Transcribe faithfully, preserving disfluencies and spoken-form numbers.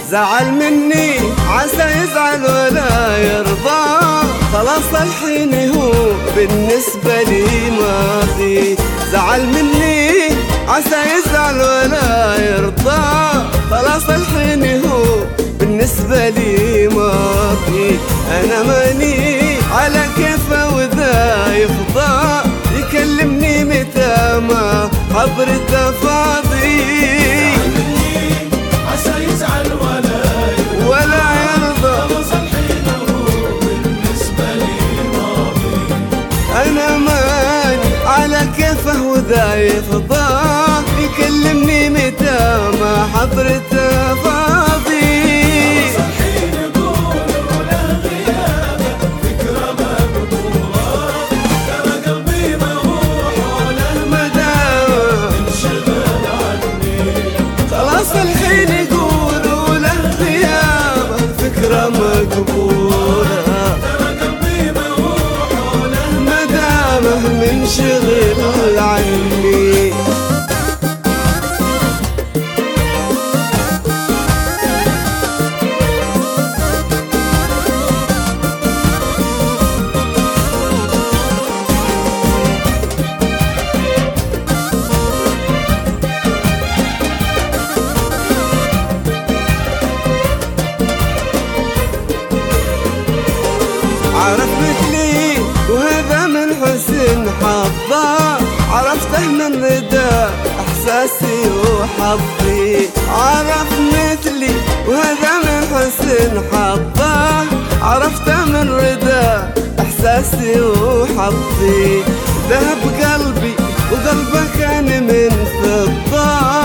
زعل مني عسى يزعل ولا يرضى، خلاص الحين هو بالنسبة لي ماضي. زعل مني عسى يزعل ولا يرضى، خلاص الحين هو بالنسبة لي ماضي. أنا ماني على كيفه وذا يفضى، يكلمني متى ما حضرته فاضي. عسى يزعل ولا يرضى ولا يرضى، خلاص الحين هو بالنسبة لي ماضي. أنا ماني على كيفه وذا يفضى، يكلمني متى ما حضرته فاضي. الحين يقولوا له غيابه فكرة مقبولة، ترى قلبي مروح وله مدام انشغل عني. خلاص الحين يقولوا له غيابه فكرة مقبولة، ترى قلبي مروح وله مدامه منشغل عني. عرف مثلي وهذا من حسن حظه، عرفته من رضا احساسي وحظي. عرف مثلي وهذا من حسن حظه، عرفته من رضا احساسي وحظي. ذهب قلبي وقلبه كان من فضه،